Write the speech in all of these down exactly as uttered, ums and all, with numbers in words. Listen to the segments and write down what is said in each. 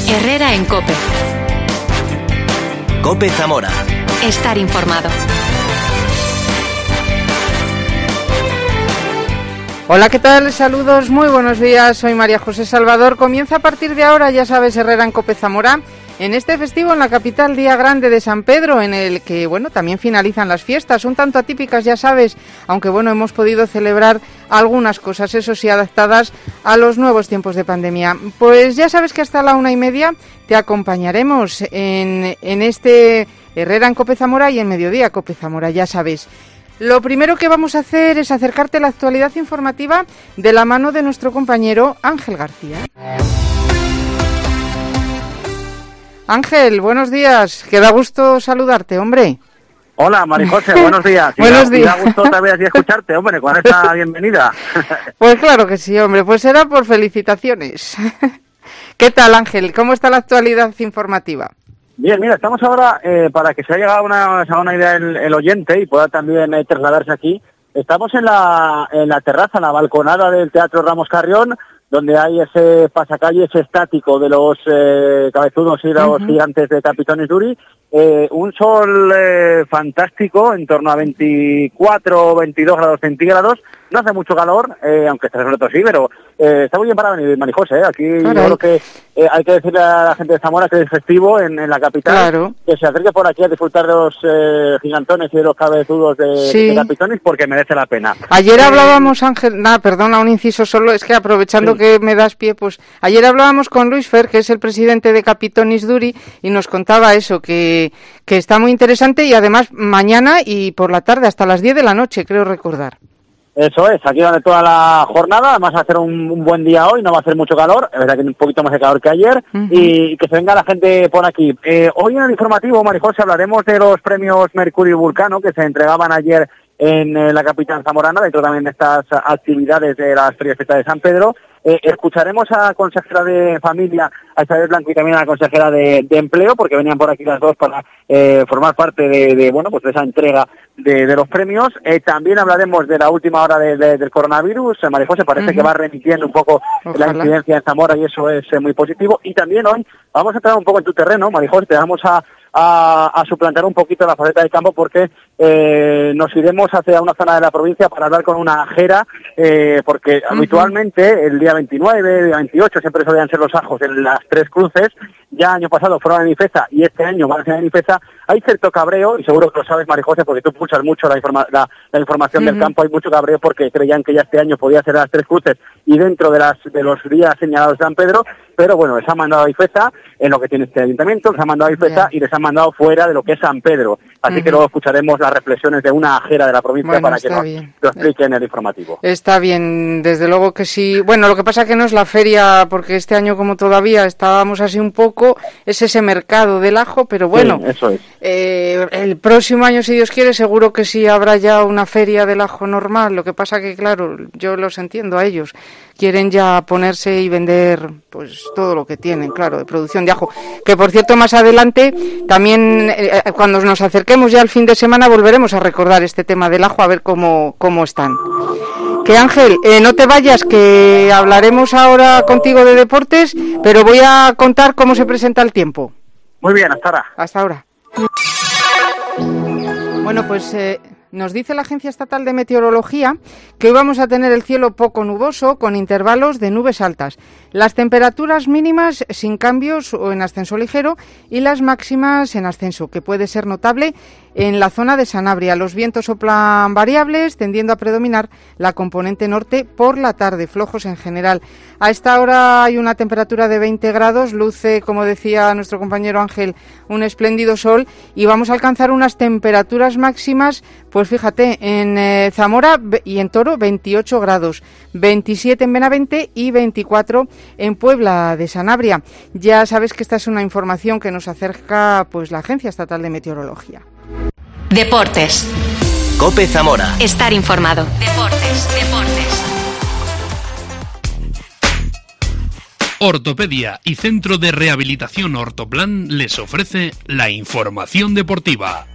Herrera en COPE. COPE Zamora. Estar informado. Hola, ¿qué tal? Saludos, muy buenos días. Soy María José Salvador. Comienza a partir de ahora, ya sabes, Herrera en COPE Zamora. En este festivo en la capital, Día Grande de San Pedro, en el que, bueno, también finalizan las fiestas, un tanto atípicas, ya sabes, aunque, bueno, hemos podido celebrar algunas cosas, eso sí, adaptadas a los nuevos tiempos de pandemia. Pues ya sabes que hasta la una y media te acompañaremos en, en este Herrera en COPE Zamora y en Mediodía COPE Zamora, ya sabes. Lo primero que vamos a hacer es acercarte a la actualidad informativa de la mano de nuestro compañero Ángel García. Ángel, buenos días. Que da gusto saludarte, hombre. Hola, María José, buenos días. Y buenos da, días. Y da gusto otra vez así escucharte, hombre, con esta bienvenida. Pues claro que sí, hombre. Pues será por felicitaciones. ¿Qué tal, Ángel? ¿Cómo está la actualidad informativa? Bien, mira, estamos ahora, eh, para que se haya llegado una, a una idea el, el oyente y pueda también eh, trasladarse aquí, estamos en la, en la terraza, en la balconada del Teatro Ramos Carrión, donde hay ese pasacalles estático de los eh, cabezudos y los uh-huh. gigantes de Capitonis Duri, eh, un sol eh, fantástico, en torno a veinticuatro o veintidós grados centígrados, no hace mucho calor, eh, aunque este reto sí, pero eh, está muy bien para venir, Marijose, ¿eh? Aquí Caray. Yo creo que eh, hay que decirle a la gente de Zamora que es festivo en, en la capital, claro. que se acerque por aquí a disfrutar de los eh, gigantones y de los cabezudos de, sí. de Capitonis, porque merece la pena. Ayer eh, hablábamos, Ángel, nada, perdona, un inciso solo, es que aprovechando sí. que me das pie, pues ayer hablábamos con Luis Fer, que es el presidente de Capitonis Duri, y nos contaba eso, que, que está muy interesante y además mañana y por la tarde hasta las diez de la noche, creo recordar. Eso es, aquí durante toda la jornada, además va a hacer un, un buen día hoy, no va a hacer mucho calor, es verdad que un poquito más de calor que ayer, uh-huh. y, y que se venga la gente por aquí. Eh, hoy en el informativo, Marijose, hablaremos de los premios Mercurio y Vulcano que se entregaban ayer en eh, la capital zamorana, dentro también de estas actividades de las ferias de San Pedro. Eh, escucharemos a la consejera de Familia, a Isabel Blanco, y también a la consejera de, de Empleo, porque venían por aquí las dos para eh, formar parte de, de, bueno, pues de esa entrega de, de los premios. Eh, también hablaremos de la última hora de, de, del coronavirus. Eh, María José parece uh-huh. que va remitiendo un poco Ojalá. la incidencia en Zamora y eso es eh, muy positivo. Y también hoy vamos a entrar un poco en tu terreno, María José, te vamos a A, a suplantar un poquito la faceta de campo porque eh, nos iremos hacia una zona de la provincia para hablar con una ajera, eh, porque uh-huh. habitualmente el día veintinueve, el día veintiocho siempre solían ser los ajos en las Tres Cruces. Ya año pasado fueron a Benifeza y este año van a ser a Benifeza. Hay cierto cabreo, y seguro que lo sabes, María José, porque tú pulsas mucho la, informa- la, la información uh-huh. del campo. Hay mucho cabreo porque creían que ya este año podía ser a las Tres Cruces y dentro de las de los días señalados de San Pedro, pero bueno, les han mandado a Benifeza en lo que tiene este ayuntamiento, les han mandado a Benifeza yeah. y les han mandado fuera de lo que es San Pedro. Así uh-huh. que luego escucharemos las reflexiones de una ajera de la provincia bueno, para que nos lo explique en el informativo. Está bien, desde luego que sí. Bueno, lo que pasa que no es la feria, porque este año como todavía estábamos así un poco, es ese mercado del ajo, pero bueno, sí, eso es. eh, el próximo año, si Dios quiere, seguro que sí habrá ya una feria del ajo normal. Lo que pasa que, claro, yo los entiendo a ellos. Quieren ya ponerse y vender pues todo lo que tienen, claro, de producción de ajo. Que, por cierto, más adelante, también eh, cuando nos acerquemos ya al fin de semana, volveremos a recordar este tema del ajo, a ver cómo, cómo están. Que, Ángel, eh, no te vayas, que hablaremos ahora contigo de deportes, pero voy a contar cómo se presenta el tiempo. Muy bien, hasta ahora. Hasta ahora. Bueno, pues eh, nos dice la Agencia Estatal de Meteorología que hoy vamos a tener el cielo poco nuboso con intervalos de nubes altas. Las temperaturas mínimas sin cambios o en ascenso ligero y las máximas en ascenso, que puede ser notable en la zona de Sanabria. Los vientos soplan variables, tendiendo a predominar la componente norte por la tarde, flojos en general. A esta hora hay una temperatura de veinte grados, luce, como decía nuestro compañero Ángel, un espléndido sol y vamos a alcanzar unas temperaturas máximas, pues fíjate, en eh, Zamora y en Toro veintiocho grados, veintisiete en Benavente y veinticuatro en Puebla de Sanabria. Ya sabes que esta es una información que nos acerca pues la Agencia Estatal de Meteorología. Deportes. COPE Zamora. Estar informado. Deportes, deportes. Ortopedia y Centro de Rehabilitación Ortoplan les ofrece la información deportiva.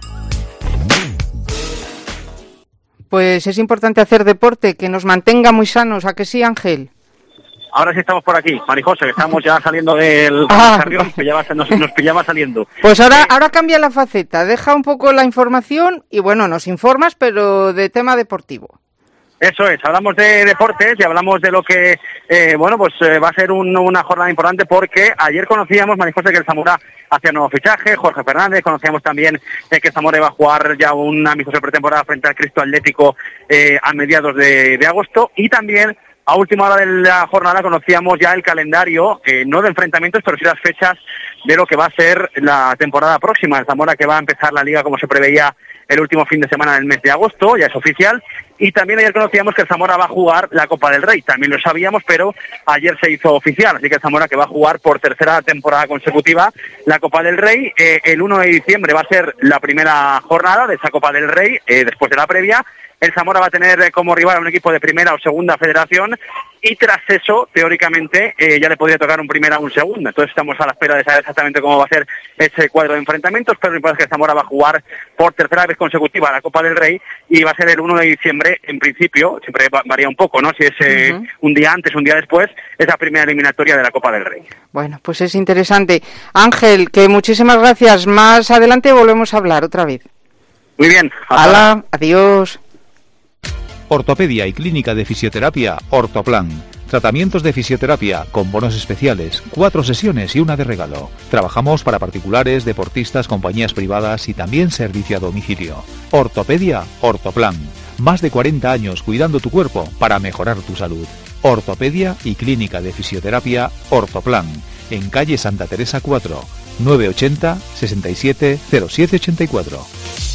Pues es importante hacer deporte, que nos mantenga muy sanos, ¿a que sí, Ángel? Ahora sí estamos por aquí, Marijose, que estamos ya saliendo del ah. carrión, que ya va, nos, nos pillaba saliendo. Pues ahora, Eh, ahora cambia la faceta, deja un poco la información y bueno, nos informas, pero de tema deportivo. Eso es, hablamos de deportes y hablamos de lo que, eh, bueno, pues eh, va a ser un, una jornada importante porque ayer conocíamos, Marijose, que el Zamora hacía nuevo fichaje, Jorge Fernández, conocíamos también eh, que Zamora iba a jugar ya un amistoso de pretemporada frente al Cristo Atlético eh, a mediados de, de agosto, y también a última hora de la jornada conocíamos ya el calendario, eh, no de enfrentamientos, pero sí las fechas de lo que va a ser la temporada próxima. El Zamora, que va a empezar la Liga como se preveía el último fin de semana del mes de agosto, ya es oficial. Y también ayer conocíamos que el Zamora va a jugar la Copa del Rey, también lo sabíamos, pero ayer se hizo oficial, así que el Zamora, que va a jugar por tercera temporada consecutiva la Copa del Rey. Eh, el primero de diciembre va a ser la primera jornada de esa Copa del Rey, eh, después de la previa. El Zamora va a tener como rival a un equipo de primera o segunda federación, y tras eso, teóricamente, eh, ya le podría tocar un primera o un segunda. Entonces estamos a la espera de saber exactamente cómo va a ser ese cuadro de enfrentamientos, pero lo importante es que el Zamora va a jugar por tercera vez consecutiva la Copa del Rey, y va a ser el primero de diciembre, en principio, siempre varía un poco, ¿no? Si es eh, uh-huh. un día antes, un día después, es la primera eliminatoria de la Copa del Rey. Bueno, pues es interesante. Ángel, que muchísimas gracias. Más adelante volvemos a hablar otra vez. Muy bien. Hala, adiós. Ortopedia y Clínica de Fisioterapia Ortoplan. Tratamientos de fisioterapia con bonos especiales, cuatro sesiones y una de regalo. Trabajamos para particulares, deportistas, compañías privadas y también servicio a domicilio. Ortopedia Ortoplan. Más de cuarenta años cuidando tu cuerpo para mejorar tu salud. Ortopedia y Clínica de Fisioterapia Ortoplan. En calle Santa Teresa cuatro, nueve ochenta, sesenta y siete, cero siete ochenta y cuatro.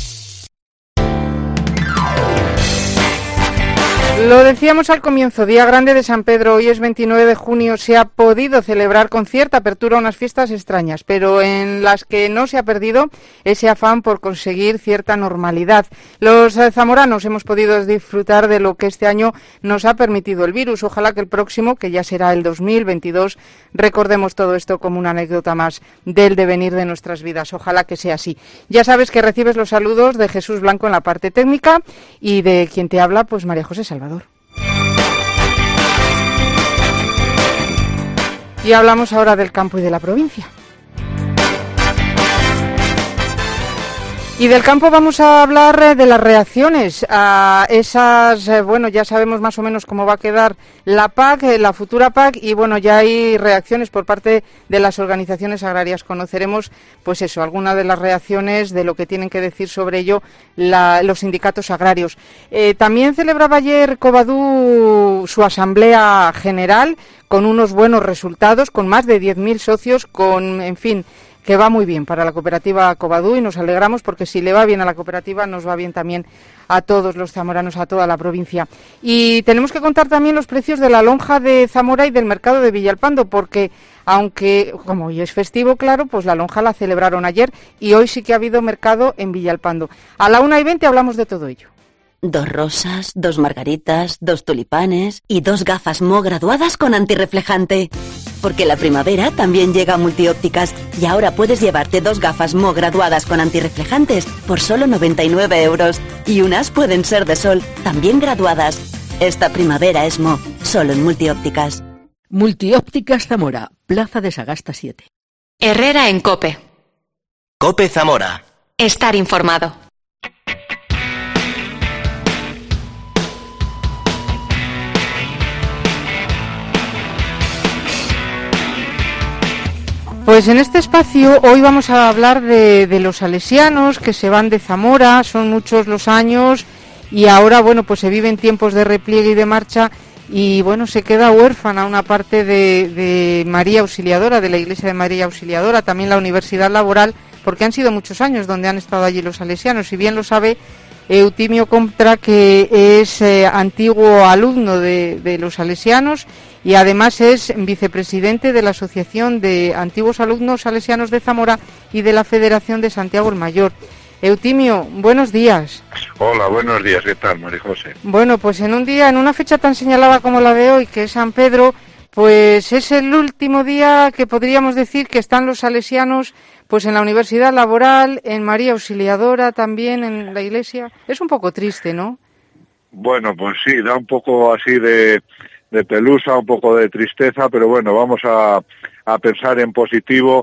Lo decíamos al comienzo, Día Grande de San Pedro, hoy es veintinueve de junio, se ha podido celebrar con cierta apertura unas fiestas extrañas, pero en las que no se ha perdido ese afán por conseguir cierta normalidad. Los zamoranos hemos podido disfrutar de lo que este año nos ha permitido el virus. Ojalá que el próximo, que ya será el dos mil veintidós, recordemos todo esto como una anécdota más del devenir de nuestras vidas. Ojalá que sea así. Ya sabes que recibes los saludos de Jesús Blanco en la parte técnica y de quien te habla, pues María José Salvador. Y hablamos ahora del campo y de la provincia. Y del campo vamos a hablar de las reacciones a esas, eh, bueno, ya sabemos más o menos cómo va a quedar la P A C, eh, la futura P A C, y bueno, ya hay reacciones por parte de las organizaciones agrarias. Conoceremos, pues eso, algunas de las reacciones de lo que tienen que decir sobre ello la, los sindicatos agrarios. Eh, también celebraba ayer Covadú su asamblea general con unos buenos resultados, con más de diez mil socios, con, en fin, que va muy bien para la cooperativa Covadú, y nos alegramos porque si le va bien a la cooperativa nos va bien también a todos los zamoranos, a toda la provincia. Y tenemos que contar también los precios de la lonja de Zamora y del mercado de Villalpando, porque aunque, como hoy es festivo, claro, pues la lonja la celebraron ayer y hoy sí que ha habido mercado en Villalpando. A la una y veinte hablamos de todo ello. Dos rosas, dos margaritas, dos tulipanes y dos gafas Mo graduadas con antirreflejante. Porque la primavera también llega a Multiópticas y ahora puedes llevarte dos gafas Mo graduadas con antirreflejantes por solo noventa y nueve euros. Y unas pueden ser de sol, también graduadas. Esta primavera es Mo, solo en Multiópticas. Multiópticas Zamora, Plaza de Sagasta siete. Herrera en COPE. COPE Zamora. Estar informado. Pues en este espacio hoy vamos a hablar de, de los salesianos que se van de Zamora, son muchos los años y ahora, bueno, pues se viven tiempos de repliegue y de marcha y, bueno, se queda huérfana una parte de, de María Auxiliadora, de la Iglesia de María Auxiliadora, también la Universidad Laboral, porque han sido muchos años donde han estado allí los salesianos, si bien lo sabe Eutimio Contra, que es eh, antiguo alumno de, de los salesianos y además es vicepresidente de la Asociación de Antiguos Alumnos Salesianos de Zamora y de la Federación de Santiago el Mayor. Eutimio, buenos días. Hola, buenos días, ¿qué tal, María José? Bueno, pues en un día, en una fecha tan señalada como la de hoy, que es San Pedro, pues es el último día que podríamos decir que están los salesianos pues en la Universidad Laboral, en María Auxiliadora también, en la Iglesia. Es un poco triste, ¿no? Bueno, pues sí, da un poco así de, de pelusa, un poco de tristeza, pero bueno, vamos a, a pensar en positivo.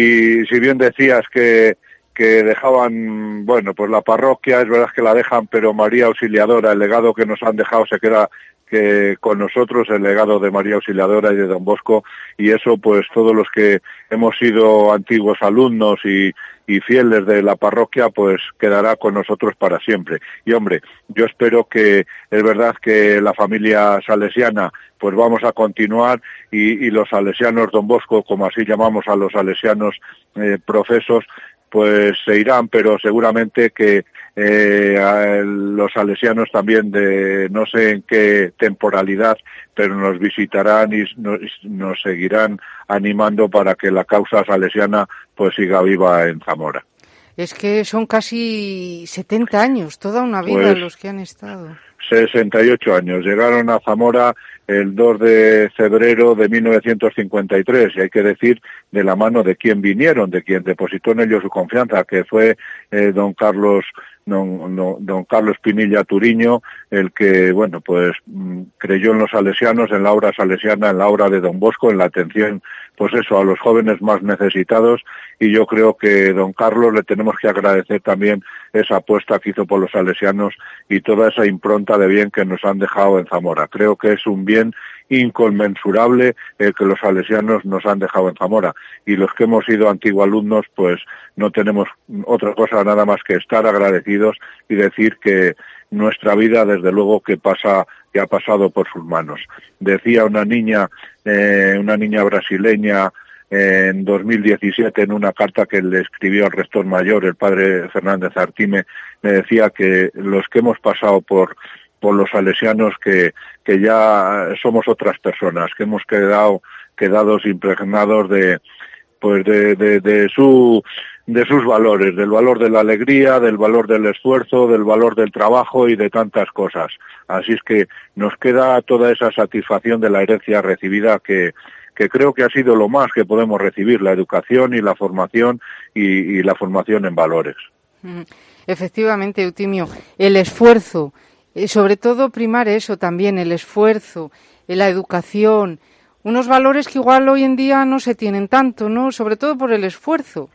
Y si bien decías que que dejaban, bueno, pues la parroquia, es verdad que la dejan, pero María Auxiliadora, el legado que nos han dejado se queda que con nosotros, el legado de María Auxiliadora y de Don Bosco, y eso pues todos los que hemos sido antiguos alumnos y, y fieles de la parroquia, pues quedará con nosotros para siempre. Y hombre, yo espero que, es verdad que la familia salesiana, pues vamos a continuar, y, y los salesianos Don Bosco, como así llamamos a los salesianos eh, profesos, pues se irán, pero seguramente que eh, a los salesianos también de no sé en qué temporalidad, pero nos visitarán y nos, nos seguirán animando para que la causa salesiana pues siga viva en Zamora. Es que son casi setenta años, toda una vida Pues, los que han estado. sesenta y ocho años, llegaron a Zamora el dos de febrero de mil novecientos cincuenta y tres, y hay que decir de la mano de quien vinieron, de quien depositó en ellos su confianza, que fue eh, don Carlos don, don, don Carlos Pinilla Turiño, el que, bueno, pues mmm, creyó en los salesianos, en la obra salesiana, en la obra de Don Bosco, en la atención, pues eso, a los jóvenes más necesitados, y yo creo que don Carlos le tenemos que agradecer también esa apuesta que hizo por los salesianos y toda esa impronta de bien que nos han dejado en Zamora. Creo que es un bien inconmensurable el que los salesianos nos han dejado en Zamora, y los que hemos sido antiguos alumnos pues no tenemos otra cosa nada más que estar agradecidos y decir que nuestra vida desde luego que pasa, que ha pasado por sus manos. Decía una niña, eh, una niña brasileña eh, en dos mil diecisiete en una carta que le escribió al rector mayor, el padre Fernández Artime, me decía que los que hemos pasado por por los salesianos que, que ya somos otras personas, que hemos quedado quedados impregnados de pues de, de, de su de sus valores, del valor de la alegría, del valor del esfuerzo, del valor del trabajo y de tantas cosas. Así es que nos queda toda esa satisfacción de la herencia recibida que que creo que ha sido lo más que podemos recibir, la educación y la formación y, y la formación en valores. Efectivamente, Eutimio, el esfuerzo, sobre todo primar eso también, el esfuerzo, la educación, unos valores que igual hoy en día no se tienen tanto, ¿no? Sobre todo por el esfuerzo.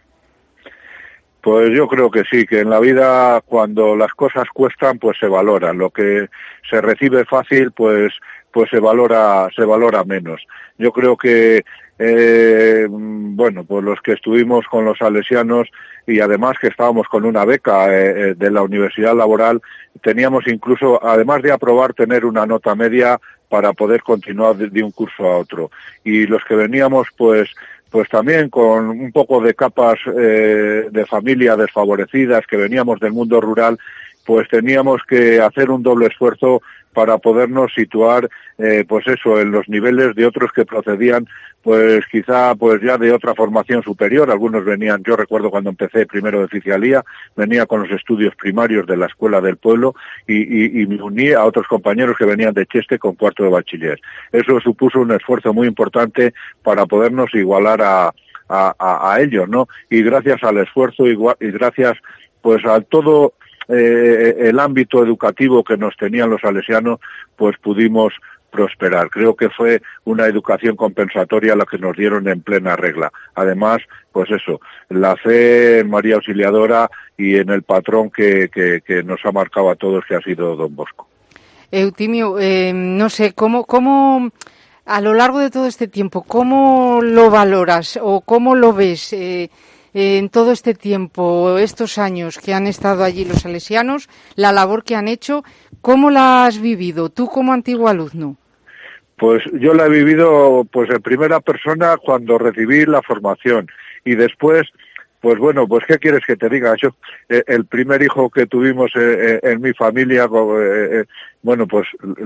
Pues yo creo que sí, que en la vida cuando las cosas cuestan, pues se valoran. Lo que se recibe fácil, pues pues se valora se valora menos. Yo creo que eh, bueno, pues los que estuvimos con los salesianos y además que estábamos con una beca eh, de la Universidad Laboral, teníamos incluso, además de aprobar, tener una nota media para poder continuar de, de un curso a otro. Y los que veníamos, pues pues también con un poco de capas eh, de familia desfavorecidas, que veníamos del mundo rural, pues teníamos que hacer un doble esfuerzo para podernos situar, eh, pues eso, en los niveles de otros que procedían, pues quizá pues ya de otra formación superior. Algunos venían, yo recuerdo cuando empecé primero de oficialía, venía con los estudios primarios de la escuela del pueblo y, y, y me uní a otros compañeros que venían de Cheste con cuarto de bachiller. Eso supuso un esfuerzo muy importante para podernos igualar a, a, a, a ellos, ¿no? Y gracias al esfuerzo igual, y gracias pues a todo Eh, el ámbito educativo que nos tenían los salesianos, pues pudimos prosperar. Creo que fue una educación compensatoria la que nos dieron en plena regla. Además, pues eso, la fe en María Auxiliadora y en el patrón que, que, que nos ha marcado a todos, que ha sido Don Bosco. Eutimio, eh, no sé, ¿cómo, cómo a lo largo de todo este tiempo, cómo lo valoras o cómo lo ves eh, en todo este tiempo, estos años que han estado allí los salesianos, la labor que han hecho, ¿cómo la has vivido tú como antiguo alumno? Pues yo la he vivido pues en primera persona cuando recibí la formación y después, pues bueno, pues qué quieres que te diga. Yo, eh, el primer hijo que tuvimos eh, en mi familia, eh, eh, bueno, pues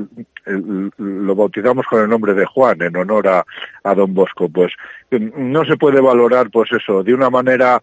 eh, lo bautizamos con el nombre de Juan en honor a, a Don Bosco. Pues no se puede valorar, pues eso, de una manera,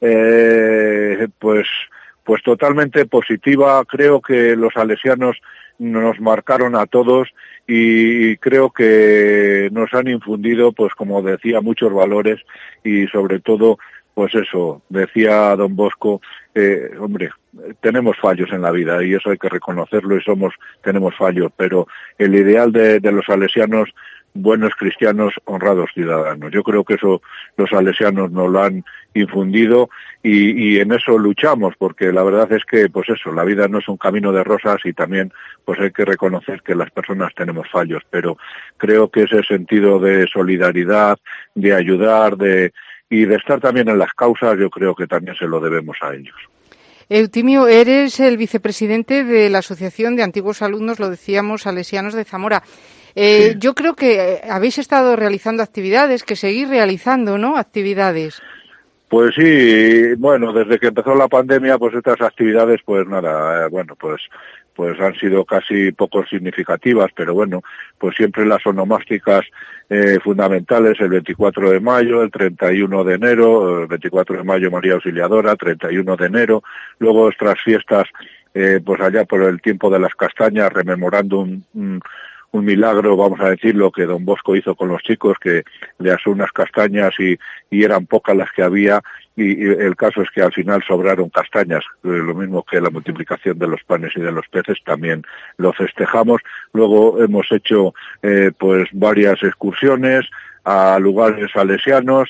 eh, pues, pues totalmente positiva. Creo que los salesianos nos marcaron a todos y creo que nos han infundido, pues como decía, muchos valores y sobre todo pues eso, decía don Bosco, eh, hombre, tenemos fallos en la vida y eso hay que reconocerlo y somos, tenemos fallos, pero el ideal de, de los salesianos, buenos cristianos, honrados ciudadanos. Yo creo que eso los salesianos nos lo han infundido y, y en eso luchamos, porque la verdad es que, pues eso, la vida no es un camino de rosas y también pues hay que reconocer que las personas tenemos fallos, pero creo que ese sentido de solidaridad, de ayudar, de y de estar también en las causas, yo creo que también se lo debemos a ellos. Eutimio, eres el vicepresidente de la Asociación de Antiguos Alumnos, lo decíamos, salesianos de Zamora. Eh, sí. Yo creo que habéis estado realizando actividades, que seguís realizando, ¿no?, actividades. Pues sí, bueno, desde que empezó la pandemia, pues estas actividades, pues nada, eh, bueno, pues pues han sido casi poco significativas, pero bueno, pues siempre las onomásticas eh, fundamentales, el veinticuatro de mayo, el treinta y uno de enero, el veinticuatro de mayo María Auxiliadora, treinta y uno de enero, luego otras fiestas, eh, pues allá por el tiempo de las castañas, rememorando un, un un milagro, vamos a decir, lo que don Bosco hizo con los chicos, que le asó unas castañas y, y eran pocas las que había, y, y el caso es que al final sobraron castañas, lo mismo que la multiplicación de los panes y de los peces, también lo festejamos. Luego hemos hecho eh, pues varias excursiones a lugares salesianos,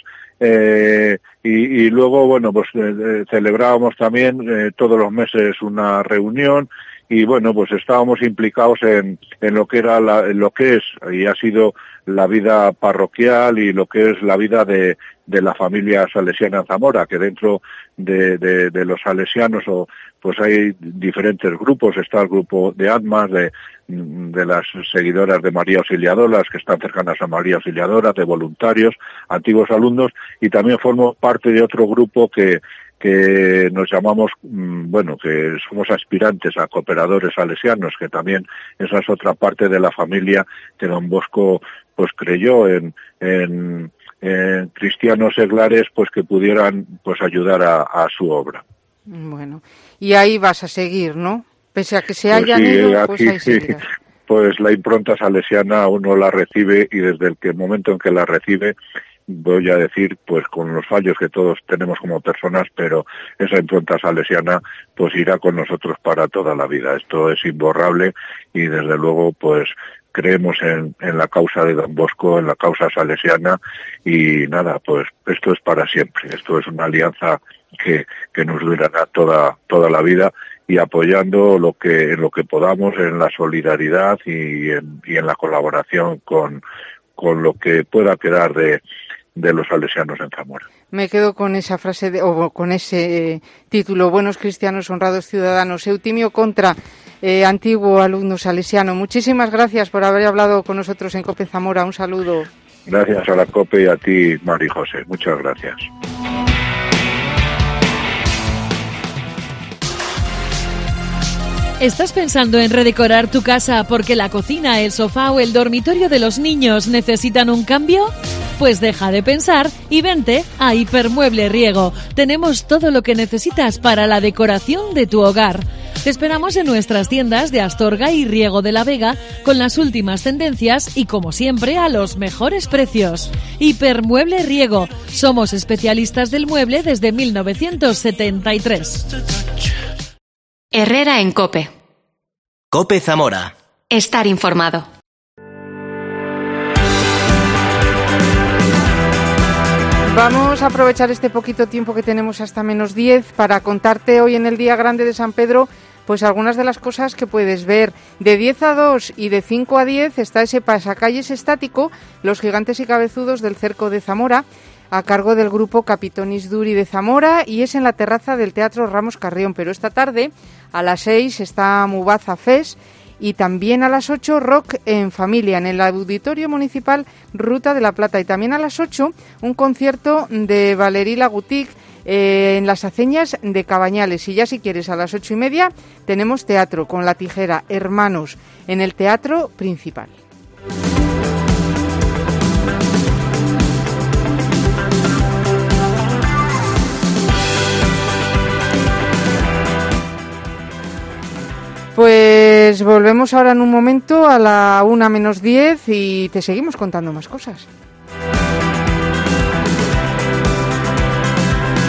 eh, y, y luego, bueno, pues eh, celebrábamos también eh, todos los meses una reunión, y bueno, pues estábamos implicados en, en lo que era la, en lo que es y ha sido la vida parroquial y lo que es la vida de, de la familia salesiana en Zamora, que dentro de, de, de los salesianos o, pues hay diferentes grupos, está el grupo de ADMAS, de, de las seguidoras de María Auxiliadora, las que están cercanas a María Auxiliadora, de voluntarios, antiguos alumnos, y también formo parte de otro grupo que que nos llamamos, bueno, que somos aspirantes a cooperadores salesianos, que también esa es otra parte de la familia que don Bosco pues creyó en, en, en cristianos seglares pues que pudieran pues ayudar a, a su obra. Bueno, y ahí vas a seguir, ¿no? Pese a que se pues hayan sí, ido, aquí, pues ahí seguirás. Pues la impronta salesiana uno la recibe y desde el que momento en que la recibe, voy a decir, pues con los fallos que todos tenemos como personas, pero esa impronta salesiana pues irá con nosotros para toda la vida. Esto es imborrable y desde luego pues creemos en, en la causa de don Bosco, en la causa salesiana y nada, pues esto es para siempre. Esto es una alianza que, que nos durará toda, toda la vida y apoyando lo que, en lo que podamos, en la solidaridad y en, y en la colaboración con, con lo que pueda quedar de de los salesianos en Zamora. Me quedo con esa frase, de, o con ese eh, título, Buenos Cristianos, Honrados Ciudadanos. Eutimio Contra, eh, antiguo alumno salesiano, muchísimas gracias por haber hablado con nosotros en COPE Zamora. Un saludo. Gracias a la COPE y a ti, Mari José. Muchas gracias. ¿Estás pensando en redecorar tu casa porque la cocina, el sofá o el dormitorio de los niños necesitan un cambio? Pues deja de pensar y vente a Hipermueble Riego. Tenemos todo lo que necesitas para la decoración de tu hogar. Te esperamos en nuestras tiendas de Astorga y Riego de la Vega con las últimas tendencias y, como siempre, a los mejores precios. Hipermueble Riego. Somos especialistas del mueble desde mil novecientos setenta y tres. Herrera en COPE. COPE Zamora. Estar informado. Vamos a aprovechar este poquito tiempo que tenemos hasta menos diez para contarte hoy en el Día Grande de San Pedro pues algunas de las cosas que puedes ver. De diez a dos y de cinco a diez está ese pasacalles estático, Los Gigantes y Cabezudos del Cerco de Zamora, a cargo del grupo Capitonis Duri de Zamora, y es en la terraza del Teatro Ramos Carrión. Pero esta tarde a las seis está Mubaza Fest y también a las ocho Rock en Familia en el Auditorio Municipal Ruta de la Plata, y también a las ocho un concierto de Valerie Lagoutique eh, en las Aceñas de Cabañales. Y ya si quieres a las ocho y media tenemos teatro con La Tijera, Hermanos, en el Teatro Principal. Pues volvemos ahora en un momento a la una menos diez y te seguimos contando más cosas.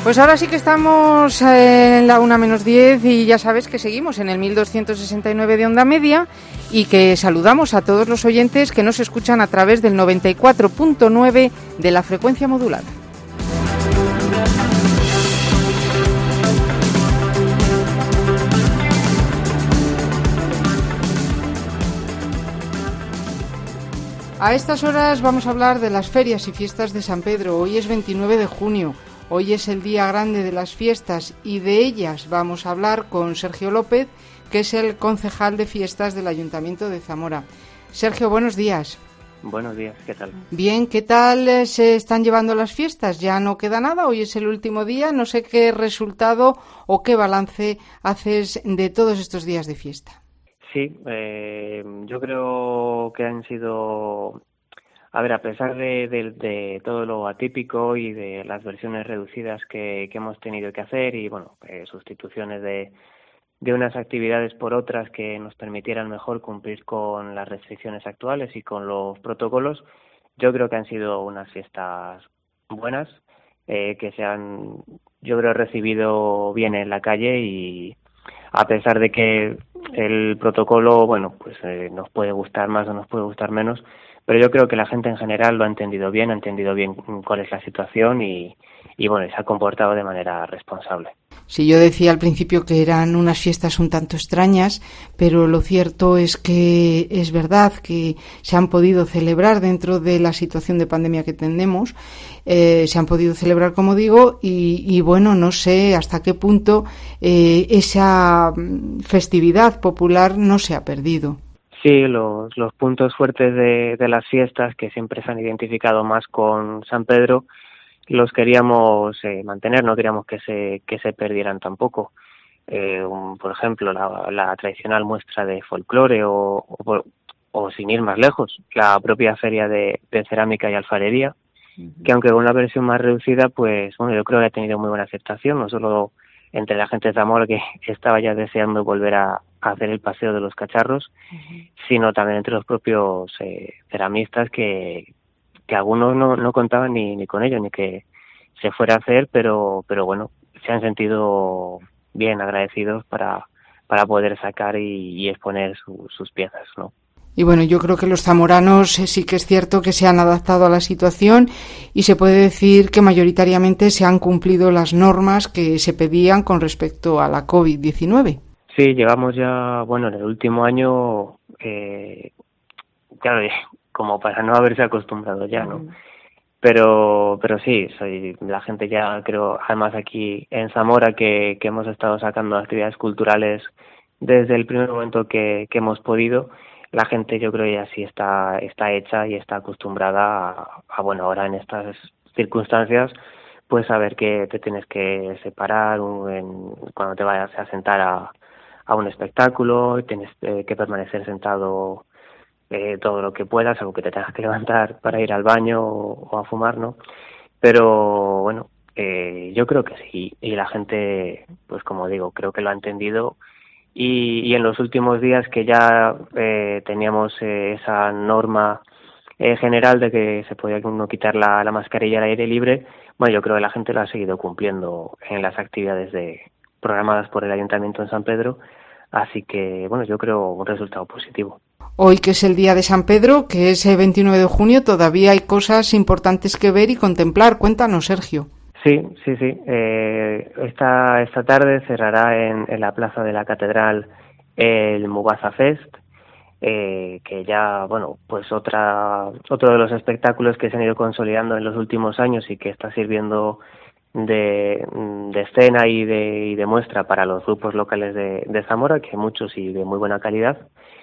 Pues ahora sí que estamos en la una menos diez y ya sabes que seguimos en el mil doscientos sesenta y nueve de onda media y que saludamos a todos los oyentes que nos escuchan a través del noventa y cuatro punto nueve de la frecuencia modulada. A estas horas vamos a hablar de las ferias y fiestas de San Pedro. Hoy es veintinueve de junio. Hoy es el día grande de las fiestas y de ellas vamos a hablar con Sergio López, que es el concejal de fiestas del Ayuntamiento de Zamora. Sergio, buenos días. Buenos días, ¿qué tal? Bien, ¿qué tal se están llevando las fiestas? Ya no queda nada, hoy es el último día. No sé qué resultado o qué balance haces de todos estos días de fiesta. Sí, eh, yo creo que han sido... A ver, a pesar de, de, de todo lo atípico y de las versiones reducidas que, que hemos tenido que hacer y, bueno, eh, sustituciones de, de unas actividades por otras que nos permitieran mejor cumplir con las restricciones actuales y con los protocolos, yo creo que han sido unas fiestas buenas, eh, que se han, yo creo, recibido bien en la calle y a pesar de que el protocolo, bueno, pues eh, nos puede gustar más o nos puede gustar menos, pero yo creo que la gente en general lo ha entendido bien, ha entendido bien cuál es la situación y, y bueno, se ha comportado de manera responsable. Sí, yo decía al principio que eran unas fiestas un tanto extrañas, pero lo cierto es que es verdad que se han podido celebrar dentro de la situación de pandemia que tenemos, eh, se han podido celebrar, como digo, y, y bueno, no sé hasta qué punto eh, esa festividad popular no se ha perdido. Sí, los, los puntos fuertes de, de las fiestas, que siempre se han identificado más con San Pedro, los queríamos eh, mantener, no queríamos que se que se perdieran tampoco. Eh, un, por ejemplo, la, la tradicional muestra de folclore o, o, o, sin ir más lejos, la propia feria de, de cerámica y alfarería, uh-huh. que aunque con una versión más reducida, pues bueno, yo creo que ha tenido muy buena aceptación, no solo entre la gente de Zamora, que estaba ya deseando volver a, a hacer el paseo de los cacharros, uh-huh. sino también entre los propios eh, ceramistas que, que algunos no, no contaban ni, ni con ello, ni que se fuera a hacer, pero pero bueno, se han sentido bien agradecidos para, para poder sacar y, y exponer su, sus piezas, ¿no? Y bueno, yo creo que los zamoranos sí que es cierto que se han adaptado a la situación y se puede decir que mayoritariamente se han cumplido las normas que se pedían con respecto a la covid diecinueve. Sí, llevamos ya, bueno, en el último año, eh, claro, como para no haberse acostumbrado ya, ¿no? Mm. Pero pero sí, soy la gente ya, creo, además aquí en Zamora, que, que hemos estado sacando actividades culturales desde el primer momento que, que hemos podido, la gente yo creo ya sí está está hecha y está acostumbrada a, a bueno, ahora en estas circunstancias, pues saber que te tienes que separar un, en, cuando te vayas a sentar a, a un espectáculo, tienes eh, que permanecer sentado eh, todo lo que puedas, algo que te tengas que levantar para ir al baño o, o a fumar, ¿no? Pero bueno, eh, yo creo que sí, y la gente, pues como digo, creo que lo ha entendido. Y, y en los últimos días que ya eh, teníamos eh, esa norma eh, general de que se podía uno quitar la, la mascarilla al aire libre, bueno, yo creo que la gente lo ha seguido cumpliendo en las actividades de programadas por el Ayuntamiento en San Pedro, así que, bueno, yo creo un resultado positivo. Hoy, que es el día de San Pedro, que es el veintinueve de junio, todavía hay cosas importantes que ver y contemplar. Cuéntanos, Sergio. Sí, sí, sí. Eh, esta esta tarde cerrará en, en la plaza de la Catedral el Mugaza Fest, eh, que ya, bueno, pues otra otro de los espectáculos que se han ido consolidando en los últimos años y que está sirviendo de, de escena y de, y de muestra para los grupos locales de, de Zamora, que muchos y de muy buena calidad.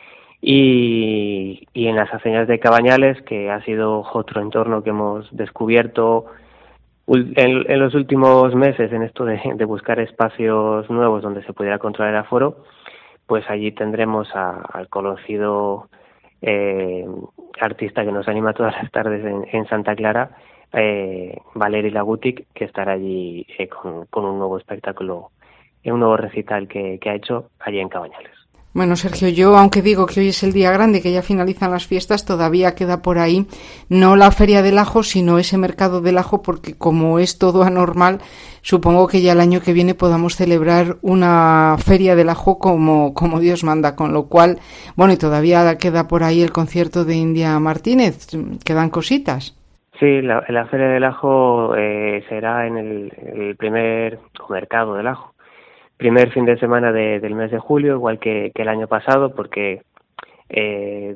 Y, y en las Aceñas de Cabañales, que ha sido otro entorno que hemos descubierto En, en los últimos meses, en esto de, de buscar espacios nuevos donde se pudiera controlar el aforo, pues allí tendremos a, al conocido eh, artista que nos anima todas las tardes en, en Santa Clara, eh, Valeri Lagutic, que estará allí eh, con, con un nuevo espectáculo, un nuevo recital que, que ha hecho allí en Cabañales. Bueno, Sergio, yo aunque digo que hoy es el día grande, que ya finalizan las fiestas, todavía queda por ahí no la Feria del Ajo, sino ese mercado del ajo, porque como es todo anormal, supongo que ya el año que viene podamos celebrar una Feria del Ajo como, como Dios manda, con lo cual, bueno, y todavía queda por ahí el concierto de India Martínez, quedan cositas. Sí, la, la Feria del Ajo eh, será en el, el primer mercado del ajo. Primer fin de semana de, del mes de julio, igual que, que el año pasado, porque eh,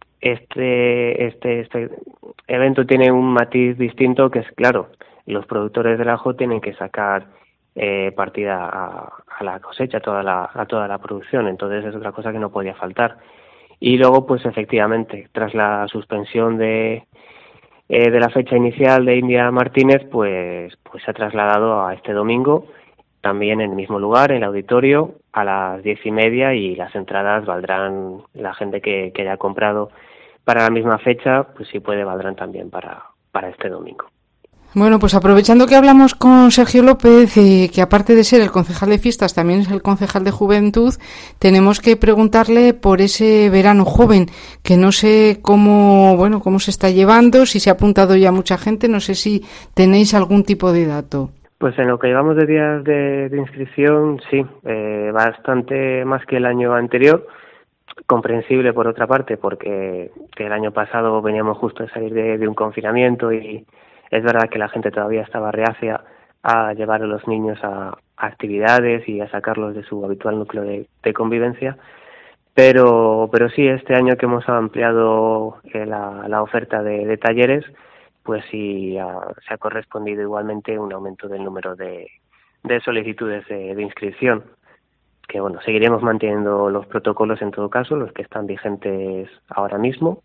este, este este evento tiene un matiz distinto, que es, claro, los productores del ajo tienen que sacar eh, partida a, a la cosecha, a toda la, a toda la producción, entonces es otra cosa que no podía faltar. Y luego, pues efectivamente, tras la suspensión de eh, de la fecha inicial de India Martínez, pues pues se ha trasladado a este domingo, también en el mismo lugar, en el auditorio, a las diez y media, y las entradas valdrán, la gente que, que haya comprado para la misma fecha, pues si puede, valdrán también para, para este domingo. Bueno, pues aprovechando que hablamos con Sergio López, eh, que aparte de ser el concejal de fiestas, también es el concejal de juventud, tenemos que preguntarle por ese verano joven, que no sé cómo, bueno, cómo se está llevando, si se ha apuntado ya mucha gente, no sé si tenéis algún tipo de dato. Pues en lo que llevamos de días de, de inscripción, sí, eh, bastante más que el año anterior, comprensible por otra parte, porque el año pasado veníamos justo de salir de, de un confinamiento y es verdad que la gente todavía estaba reacia a llevar a los niños a, a actividades y a sacarlos de su habitual núcleo de, de convivencia, pero pero sí, este año que hemos ampliado eh, la, la oferta de, de talleres, pues sí ha, se ha correspondido igualmente un aumento del número de, de solicitudes de, de inscripción, que bueno, seguiremos manteniendo los protocolos en todo caso, los que están vigentes ahora mismo,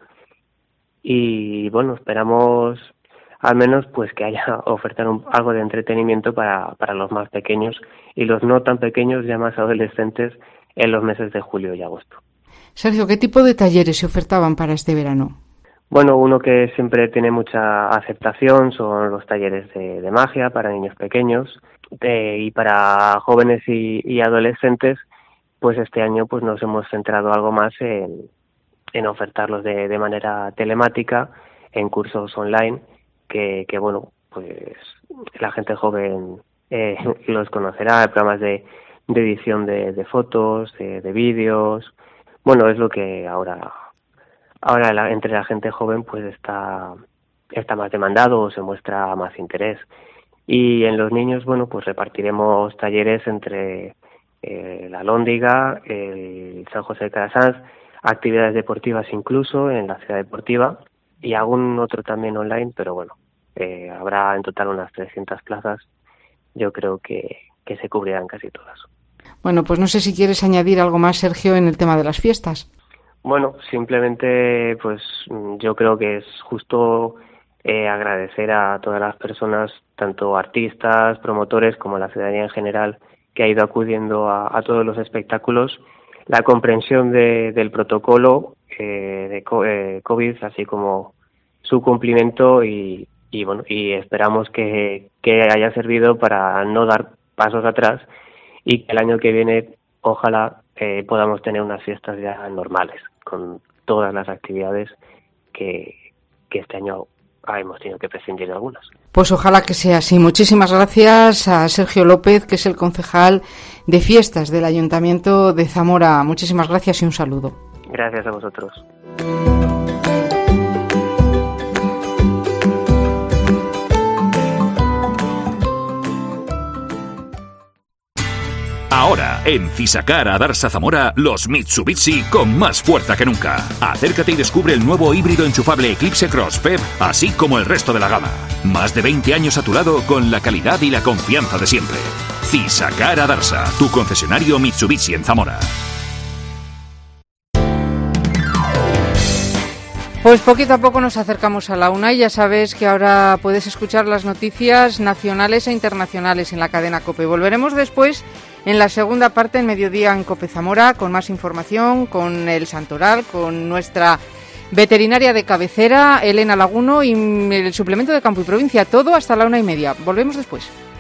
y bueno, esperamos al menos pues que haya ofertar un, algo de entretenimiento para, para los más pequeños y los no tan pequeños, ya más adolescentes, en los meses de julio y agosto. Sergio, ¿qué tipo de talleres se ofertaban para este verano? Bueno, uno que siempre tiene mucha aceptación son los talleres de, de magia para niños pequeños, de, y para jóvenes y, y adolescentes, pues este año pues nos hemos centrado algo más en, en ofertarlos de, de manera telemática, en cursos online, que, que bueno, pues la gente joven eh, los conocerá, programas de, de edición de, de fotos, de, de vídeos. Bueno, es lo que ahora... Ahora la, entre la gente joven pues está está más demandado o se muestra más interés. Y en los niños, bueno, pues repartiremos talleres entre eh, la Lóndiga, el San José de Calasanz, actividades deportivas incluso en la ciudad deportiva y algún otro también online, pero bueno, eh, habrá en total unas trescientas plazas. Yo creo que, que se cubrirán casi todas. Bueno, pues no sé si quieres añadir algo más, Sergio, en el tema de las fiestas. Bueno, simplemente pues yo creo que es justo eh, agradecer a todas las personas, tanto artistas, promotores como la ciudadanía en general, que ha ido acudiendo a, a todos los espectáculos, la comprensión de, del protocolo eh, de eh, COVID, así como su cumplimiento y, y bueno, y esperamos que, que haya servido para no dar pasos atrás y que el año que viene ojalá eh, podamos tener unas fiestas ya normales, con todas las actividades que, que este año hemos tenido que prescindir de algunas. Pues ojalá que sea así. Muchísimas gracias a Sergio López, que es el concejal de fiestas del Ayuntamiento de Zamora. Muchísimas gracias y un saludo. Gracias a vosotros. Ahora, en Fisacar a Darsa Zamora, los Mitsubishi con más fuerza que nunca. Acércate y descubre el nuevo híbrido enchufable Eclipse Cross P E V, así como el resto de la gama. Más de veinte años a tu lado con la calidad y la confianza de siempre. Fisacar a Darsa, tu concesionario Mitsubishi en Zamora. Pues poquito a poco nos acercamos a la una y ya sabes que ahora puedes escuchar las noticias nacionales e internacionales en la cadena COPE. Volveremos después en la segunda parte, en mediodía en COPE Zamora, con más información, con el Santoral, con nuestra veterinaria de cabecera, Elena Laguno, y el suplemento de Campo y Provincia. Todo hasta la una y media. Volvemos después.